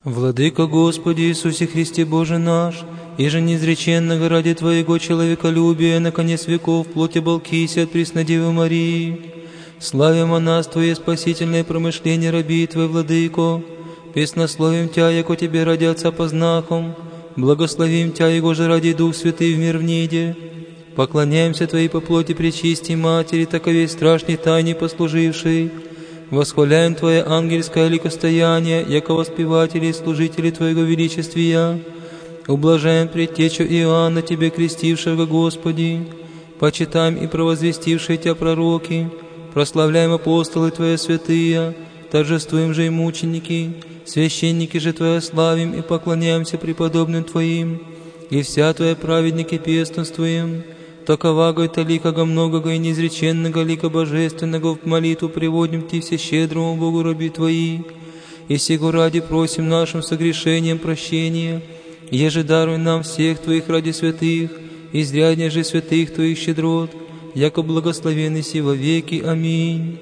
Владыка Господи Иисусе Христе Боже наш, иже неизреченного ради Твоего человеколюбия, на конец веков, плоти Балкиси от Преснодевы Марии, славим о нас Твое спасительное промышление раби Твой, Владыко, песнословим Тя, яко Тебе ради Отца познахом, благословим Тя, Его же ради Дух Святый в мир в ниде, поклоняемся Твоей по плоти Пречистой Матери, таковей страшной тайне послужившей, восхваляем Твое ангельское ликостояние, яко воспеватели и служители Твоего величествия, ублажаем предтечу Иоанна, Тебе крестившего, Господи, почитаем и провозвестившие Тя пророки, прославляем апостолы Твои святые, торжествуем же и мученики, священники же Твои славим и поклоняемся преподобным Твоим, и вся Твоя праведники пестунствуем. Таковаго и таликого многого и неизреченного лика божественного в молитву приводим Ти всещедрому Богу раби Твои, и сего ради просим нашим согрешением прощения, еже даруй нам всех Твоих ради святых, изряднее же святых Твоих щедрот, яко благословенный си во веки. Аминь.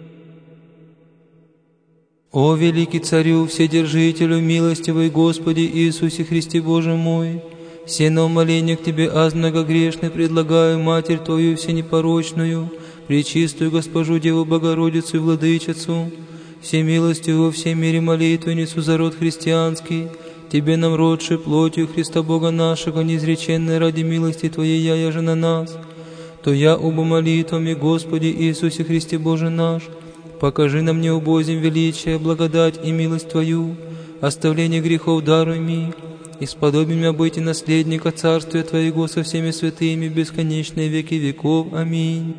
О великий Царю, Вседержителю, милостивый Господи Иисусе Христе Боже мой, все на умоление к Тебе, аз многогрешный, предлагаю Матерь Твою всенепорочную, пречистую Госпожу Деву Богородицу и Владычицу, всемилостивую во всем мире молитвенницу за род христианский, Тебе нам родший плотью Христа Бога нашего, неизреченной ради милости Твоей яже на нас, то я оба молитвами, Господи Иисусе Христе Боже наш, покажи нам неубозим величие, благодать и милость Твою, оставление грехов даруй ми, и сподоби меня быть и наследника Царствия Твоего со всеми святыми в бесконечные веки веков. Аминь.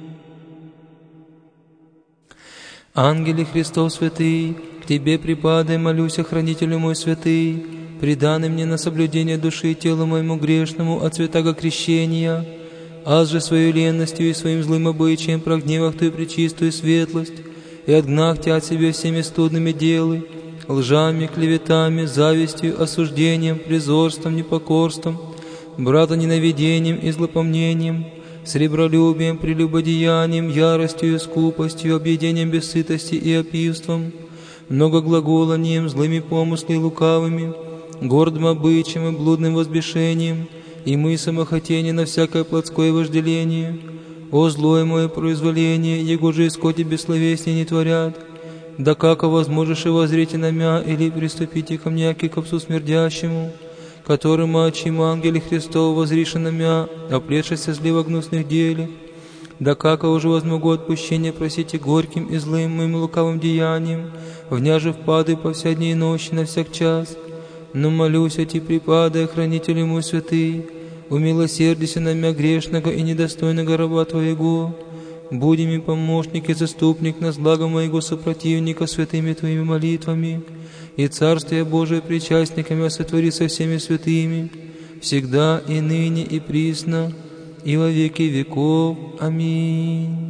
Ангеле Христов святый, к Тебе припадай, молюсь, хранителю мой святый, преданный мне на соблюдение души и тела моему грешному от святаго крещения, аз же свою ленностью и своим злым обычаем прогневах Твою пречистую светлость, и отгнав Тя от себя всеми студными делы, лжами, клеветами, завистью, осуждением, призорством, непокорством, братоненавидением и злопомнением, сребролюбием, прелюбодеянием, яростью, скупостью, объедением без сытости и опивством, многоглаголанием, злыми помыслами лукавыми, гордым обычаем и блудным возбешением, и мыслям о хотении на всякое плотское вожделение. О злое мое произволение, его же исходи бессловеснее не творят, да как возможешь и возрите на мя, или приступите ко мне, ки к псу смердящему, которым очим ангеле Христов возрише на мя, оплетшися зливо гнусных делях, да как уже возмогу отпущения просите горьким и злым моим лукавым деянием, вняже впады по вся дни и ночи на всяк час. Но молюсь о Ти, припадай, хранителю мой святый, умилосердися на мя грешного и недостойного раба Твоего, буди ми помощник и заступник на злаго моего сопротивника святыми Твоими молитвами, и Царствие Божие причастниками сотвори со всеми святыми, всегда и ныне и присно, и во веки веков. Аминь.